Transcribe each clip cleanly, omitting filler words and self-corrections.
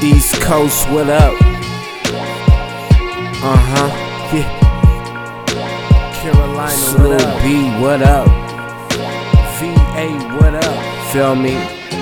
East Coast, what up? Yeah. Carolina, Slow what up? B, what up? VA, what up? Feel me?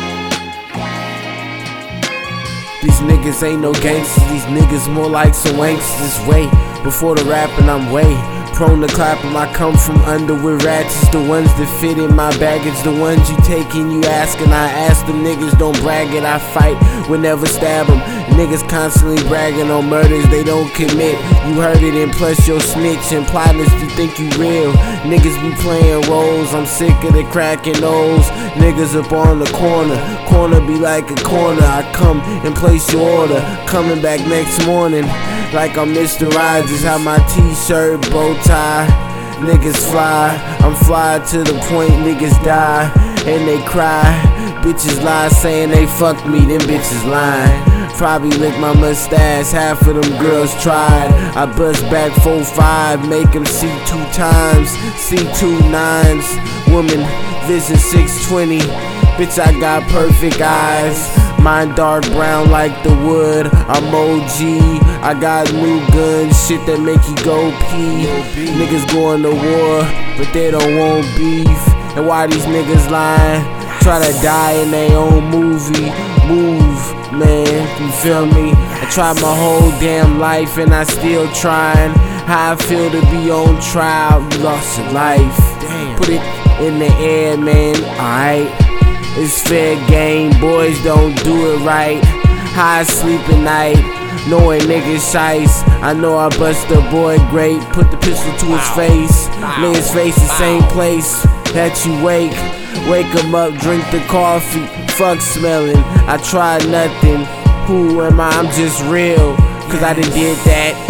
These niggas ain't no gangsters, these niggas more like some wanksters. Way before the rapping, I'm way prone to clapping. I come from under with ratchets, the ones that fit in my baggage, the ones you take and you askin'. I ask them niggas, don't brag it, I fight, would never stab them. Niggas constantly bragging on murders they don't commit. You heard it and plus your snitch and plotters, you think you real. Niggas be playing roles, I'm sick of the cracking nose. Niggas up on the corner be like a corner. I come and place your order, coming back next morning like I'm Mr. Rogers. Have my t-shirt, bow tie, niggas fly. I'm fly to the point niggas die and they cry. Bitches lie saying they fucked me, them bitches lying. Probably lick my mustache, half of them girls tried. I bust back 4-5, make them see 2 times, see 2 9s. Woman, vision 620, bitch I got perfect eyes. Mine dark brown like the wood, I'm OG. I got new guns, shit that make you go pee. Niggas going to war, but they don't want beef. And why these niggas lying? Try to die in their own movie. Move, man, you feel me? I tried my whole damn life and I still trying. How I feel to be on trial, you lost your life. Put it in the air, man, alright. It's fair game, boys don't do it right. How I sleep at night, knowing niggas shice. I know I bust a boy great, put the pistol to his face. Lay his face the same place that you wake. Wake him up, drink the coffee, fuck smelling. I tried nothing, who am I? I'm just real. Cause I done did that.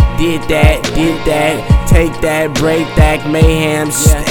Take that, break that, mayhem,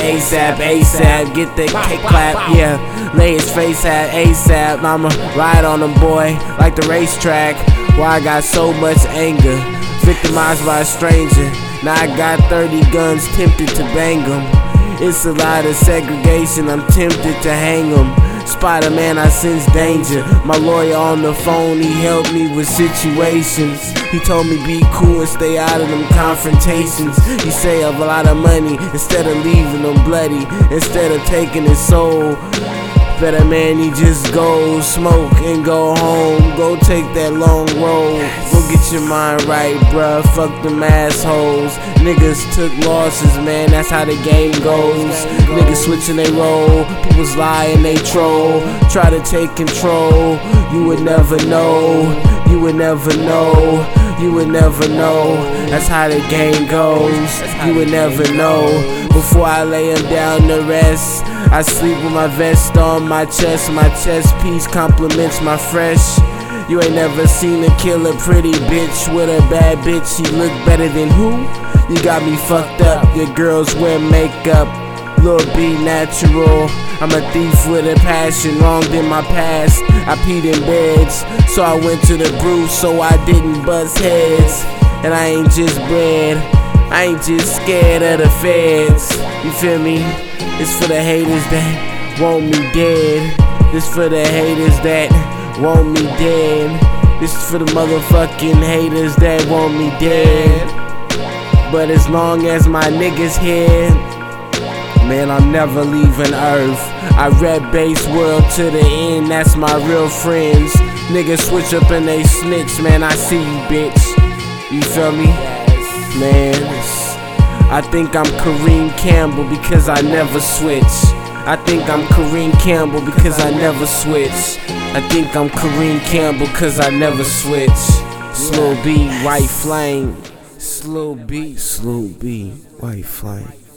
ASAP, get the cake clap, yeah. Lay his face at ASAP, I'ma ride on him, boy, like the racetrack. Why I got so much anger, victimized by a stranger. Now I got 30 guns, tempted to bang them. It's a lot of segregation, I'm tempted to hang them. Spider-Man, I sense danger. My lawyer on the phone, he helped me with situations. He told me be cool and stay out of them confrontations. He save a lot of money instead of leaving them bloody, instead of taking his soul. Better man, he just go smoke and go home. Go take that long road. Go get your mind right, bruh. Fuck them assholes. Niggas took losses, man. That's how the game goes. Niggas switching they role. People's lie and they troll. Try to take control. You would never know. You would never know. You would never know. That's how the game goes. You would never know. Before I lay him down to rest, I sleep with my vest on my chest. My chest piece compliments my fresh. You ain't never seen a killer pretty bitch with a bad bitch. She look better than who? You got me fucked up. Your girls wear makeup. Lil B natural. I'm a thief with a passion, wronged in my past. I peed in beds, so I went to the brew so I didn't bust heads. And I ain't just bred, I ain't just scared of the feds. You feel me? It's for the haters that want me dead. This for the haters that want me dead. This is for the motherfucking haters that want me dead. But as long as my niggas here, man, I'm never leaving Earth. I rep base world to the end, that's my real friends. Niggas switch up and they snitch, man, I see you, bitch. You feel me? Man, I think I'm Kareem Campbell because I never switch. I think I'm Kareem Campbell because I never switch. I think I'm Kareem Campbell because I never switch. Slow B, white flame. Slow B, white flame.